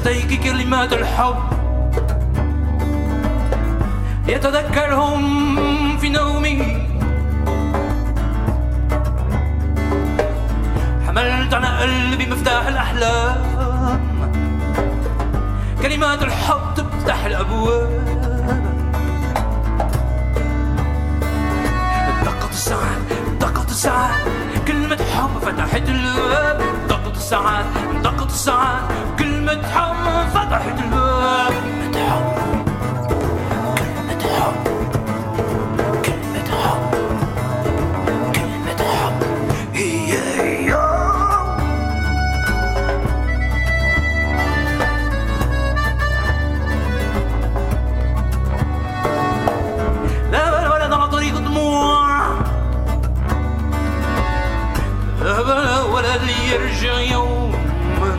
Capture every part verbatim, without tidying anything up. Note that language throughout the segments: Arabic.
شفتيك كلمات الحب يتذكرهم في نومي. حملت على قلبي مفتاح الأحلام، كلمات الحب تفتح الأبواب. دقت الساعات دقت الساعات كلمة حب فتحت الباب. دقت الساعات دقت الساعات كلمة حب فتحت الباب. كلمة حب كلمة حب كلمة حب كلمة حب هي هي. لا ولا على طريق دموع، لا ولا اللي يرجع يوما.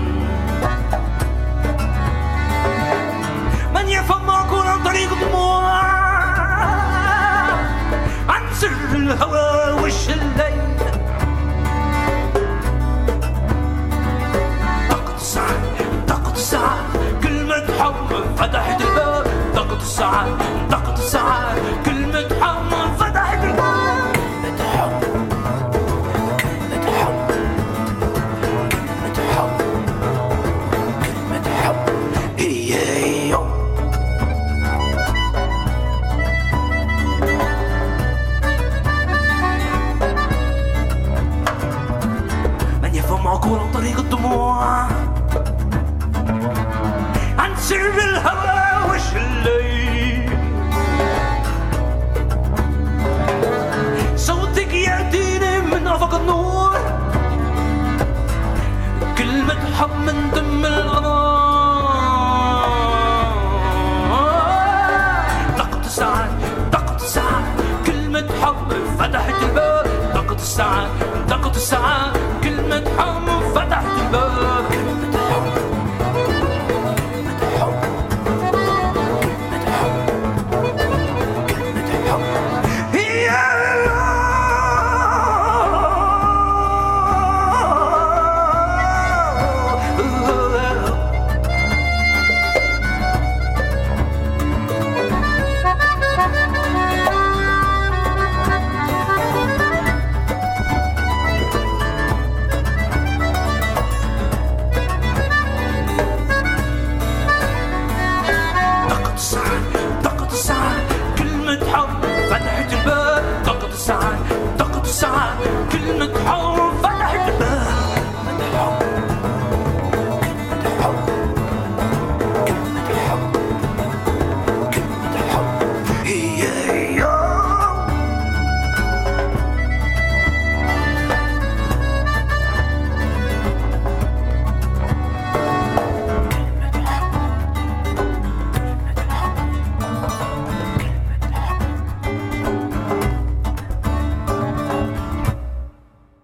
من يفهم معقول عن طريق دموع، عن سر الهوى وش الليل. دقت الساعات دقت الساعات كلمة حب فتحت الباب. دقت الساعات دقت الساعات كلمة